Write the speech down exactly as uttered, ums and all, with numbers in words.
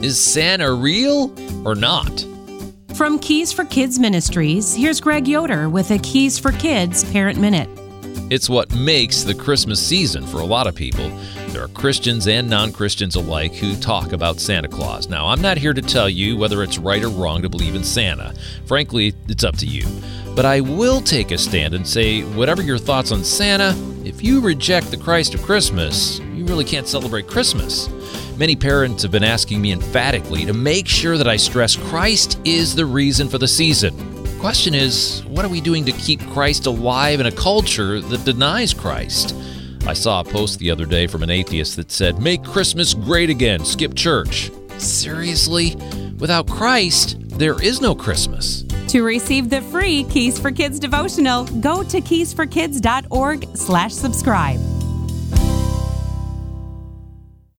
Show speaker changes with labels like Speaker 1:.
Speaker 1: Is Santa real or not?
Speaker 2: From Keys for Kids Ministries, here's Greg Yoder with a Keys for Kids Parent Minute.
Speaker 1: It's what makes the Christmas season for a lot of people. There are Christians and non-Christians alike who talk about Santa Claus. Now, I'm not here to tell you whether it's right or wrong to believe in Santa. Frankly, it's up to you. But I will take a stand and say, whatever your thoughts on Santa, if you reject the Christ of Christmas, you really can't celebrate Christmas. Many parents have been asking me emphatically to make sure that I stress Christ is the reason for the season. The question is, what are we doing to keep Christ alive in a culture that denies Christ? I saw a post the other day from an atheist that said, "Make Christmas great again, skip church." Seriously? Without Christ, there is no Christmas.
Speaker 2: To receive the free Keys for Kids devotional, go to keys for kids dot org slash subscribe.